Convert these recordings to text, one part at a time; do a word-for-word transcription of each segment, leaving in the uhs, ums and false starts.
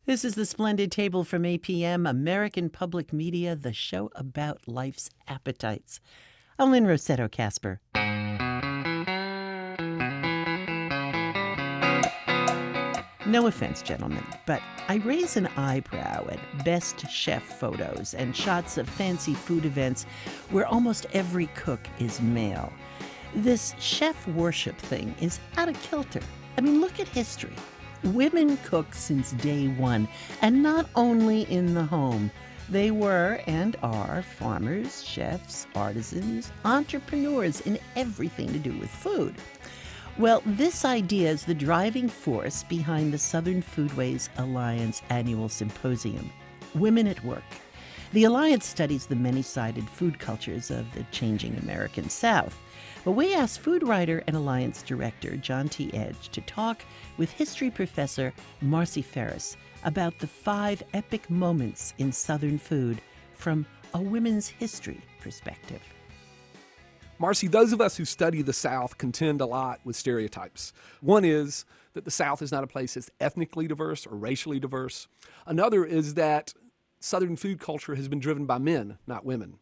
This is the Splendid Table from A P M, American Public Media, the show about life's appetites. I'm Lynn Rossetto Kasper. No offense, gentlemen, but I raise an eyebrow at best chef photos and shots of fancy food events where almost every cook is male. This chef worship thing is out of kilter. I mean, look at history. Women cook since day one, and not only in the home. They were and are farmers, chefs, artisans, entrepreneurs in everything to do with food. Well, this idea is the driving force behind the Southern Foodways Alliance annual symposium, Women at Work. The Alliance studies the many-sided food cultures of the changing American South. But we asked food writer and Alliance director John T. Edge to talk with history professor Marcy Ferris about the five epic moments in Southern food from a women's history perspective. Marcy, those of us who study the South contend a lot with stereotypes. One is that the South is not a place that's ethnically diverse or racially diverse. Another is that Southern food culture has been driven by men, not women.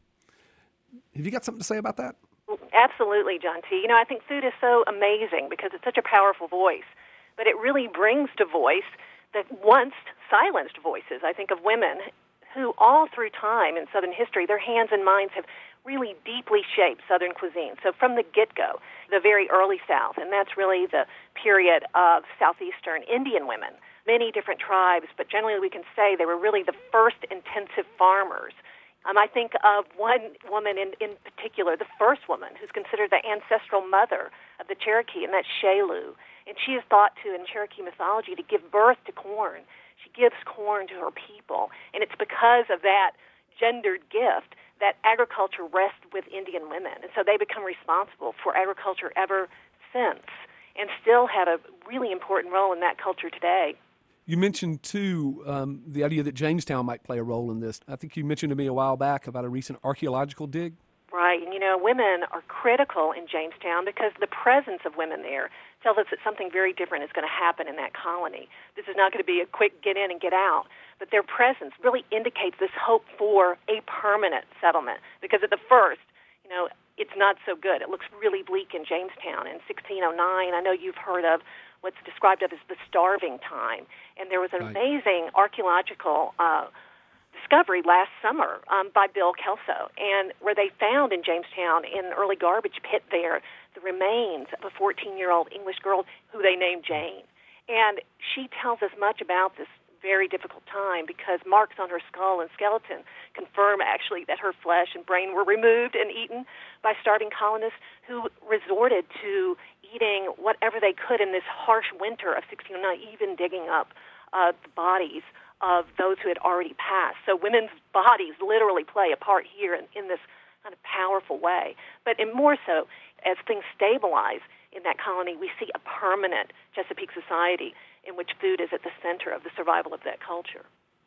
Have you got something to say about that? Absolutely, John T. You know, I think food is so amazing because it's such a powerful voice, but it really brings to voice the once silenced voices, I think, of women who all through time in Southern history, their hands and minds have really deeply shaped Southern cuisine. So from the get-go, the very early South, and that's really the period of Southeastern Indian women, many different tribes, but generally we can say they were really the first intensive farmers. Um, I think of one woman in, in particular, the first woman, who's considered the ancestral mother of the Cherokee, and that's Shalu. And she is thought to, in Cherokee mythology, to give birth to corn. She gives corn to her people. And it's because of that gendered gift that agriculture rests with Indian women. And so they become responsible for agriculture ever since and still have a really important role in that culture today. You mentioned, too, um, the idea that Jamestown might play a role in this. I think you mentioned to me a while back about a recent archaeological dig. Right. And, you know, women are critical in Jamestown because the presence of women there tells us that something very different is going to happen in that colony. This is not going to be a quick get in and get out, but their presence really indicates this hope for a permanent settlement because at the first, you know, it's not so good. It looks really bleak in Jamestown. In sixteen oh nine, I know you've heard of what's described of as the starving time. And there was an right. amazing archaeological uh, discovery last summer um, by Bill Kelso, and where they found in Jamestown, in an early garbage pit there, the remains of a fourteen-year-old English girl who they named Jane. And she tells us much about this very difficult time because marks on her skull and skeleton confirm actually that her flesh and brain were removed and eaten by starving colonists who resorted to eating whatever they could in this harsh winter of sixteen oh nine, even digging up uh, the bodies of those who had already passed. So women's bodies literally play a part here in, in this kind of powerful way. But in more so, as things stabilize in that colony, we see a permanent Chesapeake society in which food is at the center of the survival of that culture.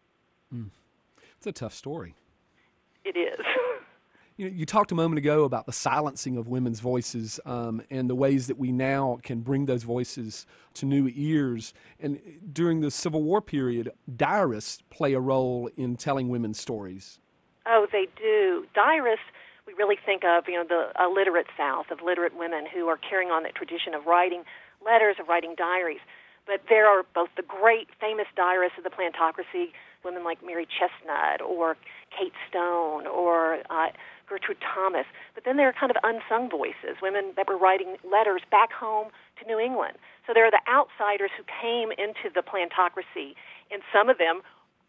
Mm. It's a tough story. It is. You, you talked a moment ago about the silencing of women's voices um, and the ways that we now can bring those voices to new ears. And during the Civil War period, diarists play a role in telling women's stories. Oh, they do. Diarists, we really think of, you know, the a literate South, of literate women who are carrying on that tradition of writing letters, of writing diaries. But there are both the great famous diarists of the plantocracy, women like Mary Chestnut or Kate Stone or uh, Gertrude Thomas. But then there are kind of unsung voices, women that were writing letters back home to New England. So there are the outsiders who came into the plantocracy, and some of them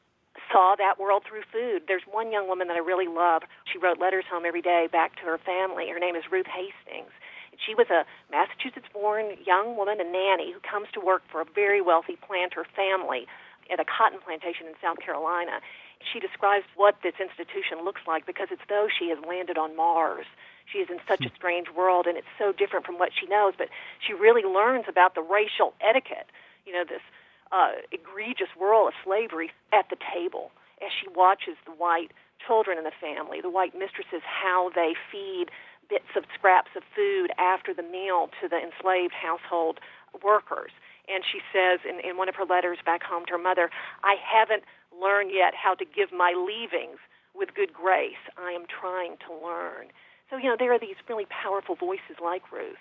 saw that world through food. There's one young woman that I really love. She wrote letters home every day back to her family. Her name is Ruth Hastings. She was a Massachusetts-born young woman, a nanny, who comes to work for a very wealthy planter family at a cotton plantation in South Carolina. She describes what this institution looks like because it's though she has landed on Mars. She is in such a strange world, and it's so different from what she knows, but she really learns about the racial etiquette, you know, this uh, egregious world of slavery at the table as she watches the white children in the family, the white mistresses, how they feed bits of scraps of food after the meal to the enslaved household workers. And she says in, in one of her letters back home to her mother, I haven't learned yet how to give my leavings with good grace. I am trying to learn. So, you know, there are these really powerful voices like Ruth.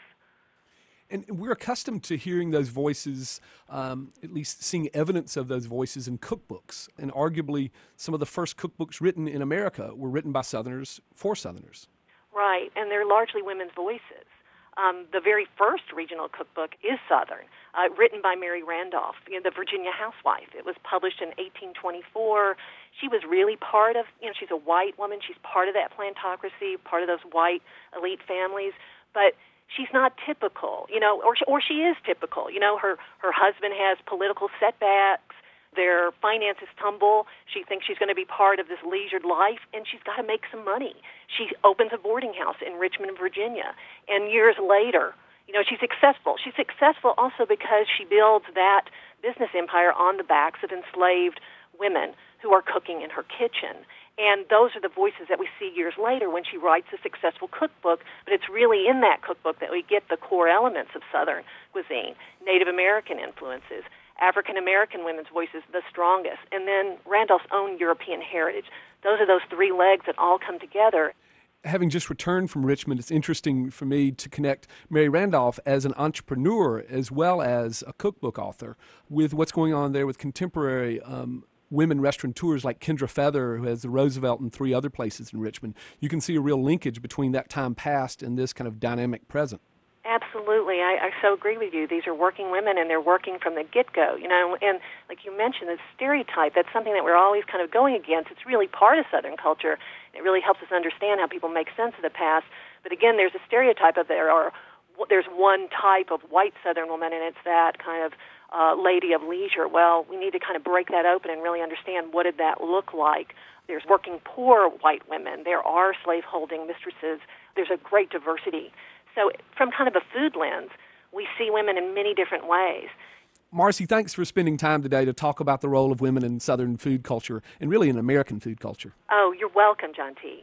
And we're accustomed to hearing those voices, um, at least seeing evidence of those voices in cookbooks. And arguably, some of the first cookbooks written in America were written by Southerners for Southerners. Right, and they're largely women's voices. Um, the very first regional cookbook is Southern, uh, written by Mary Randolph, you know, the Virginia housewife. It was published in eighteen twenty-four. She was really part of, you know, she's a white woman. She's part of that plantocracy, part of those white elite families. But she's not typical, you know, or she, or she is typical. You know, her, her husband has political setbacks. Their finances tumble. She thinks she's going to be part of this leisured life, and she's got to make some money. She opens a boarding house in Richmond, Virginia, and years later, you know, she's successful. She's successful also because she builds that business empire on the backs of enslaved women who are cooking in her kitchen. And those are the voices that we see years later when she writes a successful cookbook, but it's really in that cookbook that we get the core elements of Southern cuisine, Native American influences, African-American women's voices the strongest, and then Randolph's own European heritage. Those are those three legs that all come together. Having just returned from Richmond, it's interesting for me to connect Mary Randolph as an entrepreneur as well as a cookbook author with what's going on there with contemporary um, women restaurateurs like Kendra Feather, who has the Roosevelt and three other places in Richmond. You can see a real linkage between that time past and this kind of dynamic present. Absolutely. I, I so agree with you. These are working women, and they're working from the get-go, you know, and like you mentioned, the stereotype, that's something that we're always kind of going against. It's really part of Southern culture. It really helps us understand how people make sense of the past. But again, there's a stereotype of there are, there's one type of white Southern woman, and it's that kind of uh, lady of leisure. Well, we need to kind of break that open and really understand what did that look like. There's working poor white women. There are slaveholding mistresses. There's a great diversity. So from kind of a food lens, we see women in many different ways. Marcy, thanks for spending time today to talk about the role of women in Southern food culture and really in American food culture. Oh, you're welcome, John T.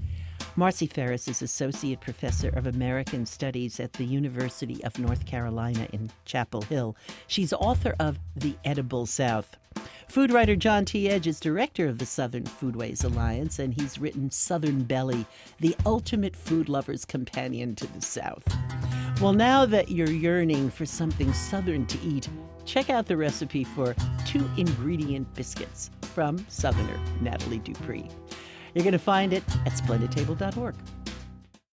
Marcy Ferris is Associate Professor of American Studies at the University of North Carolina in Chapel Hill. She's author of The Edible South. Food writer John T. Edge is director of the Southern Foodways Alliance, and he's written Southern Belly, the ultimate food lover's companion to the South. Well, now that you're yearning for something Southern to eat, check out the recipe for two-ingredient biscuits from Southerner Natalie Dupree. You're going to find it at splendid table dot org.